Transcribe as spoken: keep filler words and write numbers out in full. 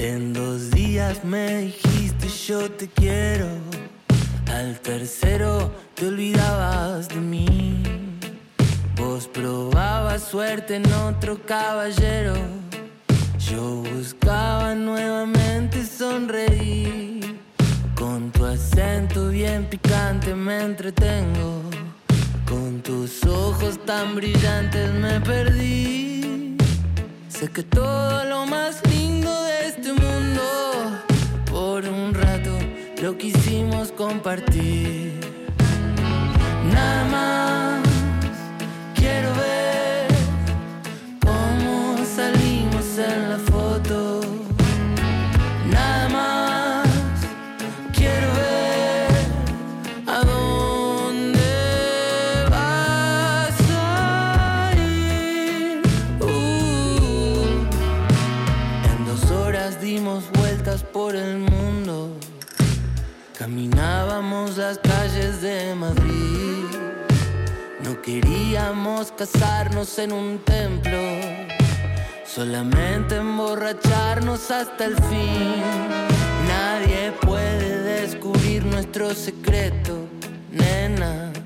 En dos días me dijiste yo te quiero. Al tercero te olvidabas de mí. Vos probabas suerte en otro caballero. Yo buscaba nuevamente sonreír. Con tu acento bien picante me entretengo. Con tus ojos tan brillantes me perdí. Sé que todo lo más lindo de este mundo por un rato lo quisimos compartir. Nada más quiero ver cómo salimos en la foto. Nada más quiero ver a dónde vas a ir. Uh. En dos horas dimos vueltas por el mundo. Caminábamos las calles de Madrid. No queríamos casarnos en un templo, solamente emborracharnos hasta el fin. Nadie puede descubrir nuestro secreto, nena.